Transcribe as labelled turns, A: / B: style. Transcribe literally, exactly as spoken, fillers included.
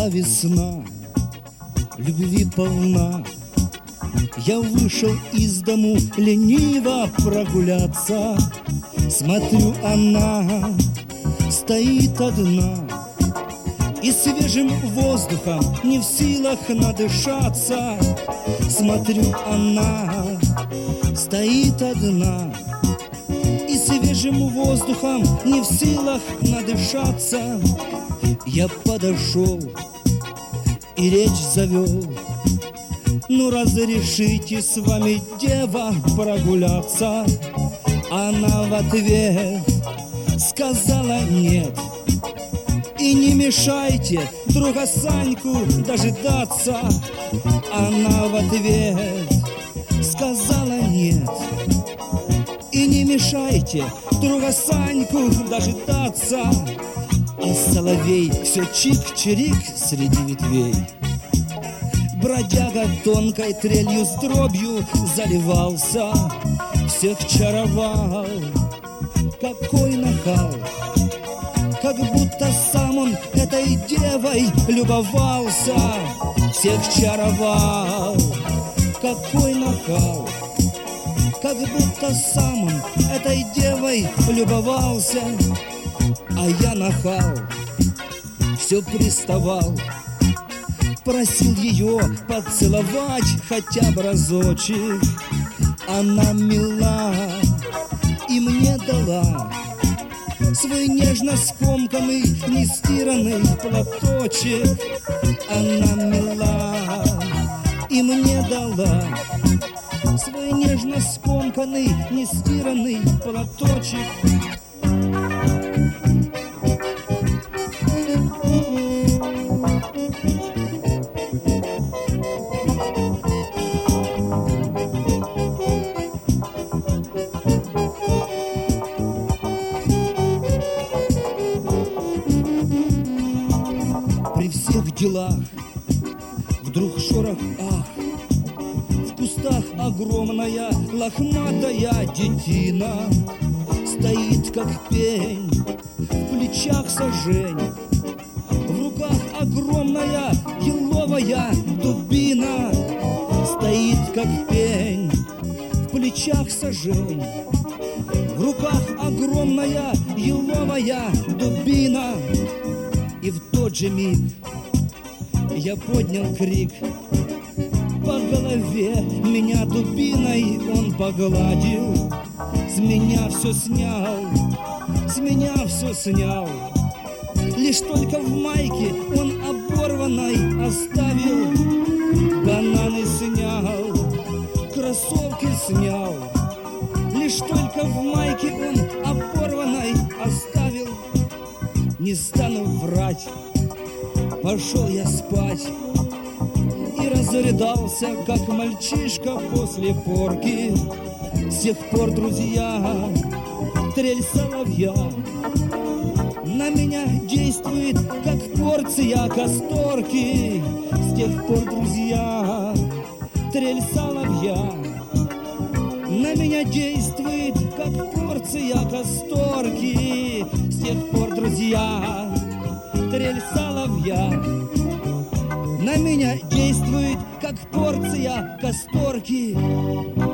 A: весна, любви полна. Я вышел из дому лениво прогуляться. Смотрю, она стоит одна, и свежим воздухом не в силах надышаться. Смотрю, она стоит одна, и свежим воздухом не в силах надышаться. Я подошел и речь завел: ну, разрешите с вами, дева, прогуляться. Она в ответ сказала нет. И не мешайте друга Саньку дожидаться. Она в ответ сказала нет. И не мешайте друга Саньку дожидаться. А соловей все чик-чирик среди ветвей. Бродяга тонкой трелью с дробью заливался, всех чаровал. Какой нахал! Как будто сам он этой девой любовался, всех чаровал. Какой нахал! Как будто сам он этой девой любовался. А я нахал, все приставал, просил ее поцеловать хотя бы разочек. Она мила и мне дала свой нежно скомканный, нестиранный платочек. Она мила и мне дала свой нежно скомканный, нестиранный платочек. При всех делах вдруг шорох, ах, в кустах огромная лохматая детина стоит как пень, в плечах сажень, в руках огромная еловая дубина стоит как пень, в плечах сажень, в руках огромная еловая дубина. И в тот же миг я поднял крик. По голове меня дубиной он погладил. С меня все снял, с меня все снял. Лишь только в майке он оборванной оставил. Бананы снял, кроссовки снял. Лишь только в майке он оборванной оставил. Не стану врать, пошел я спать и разрыдался, как мальчишка после порки. С тех пор, друзья, трель соловья на меня действует, как порция касторки. С тех пор, друзья, трель соловья на меня действует, как порция касторки. С тех пор, друзья, трель соловья на меня действует, как порция касторки.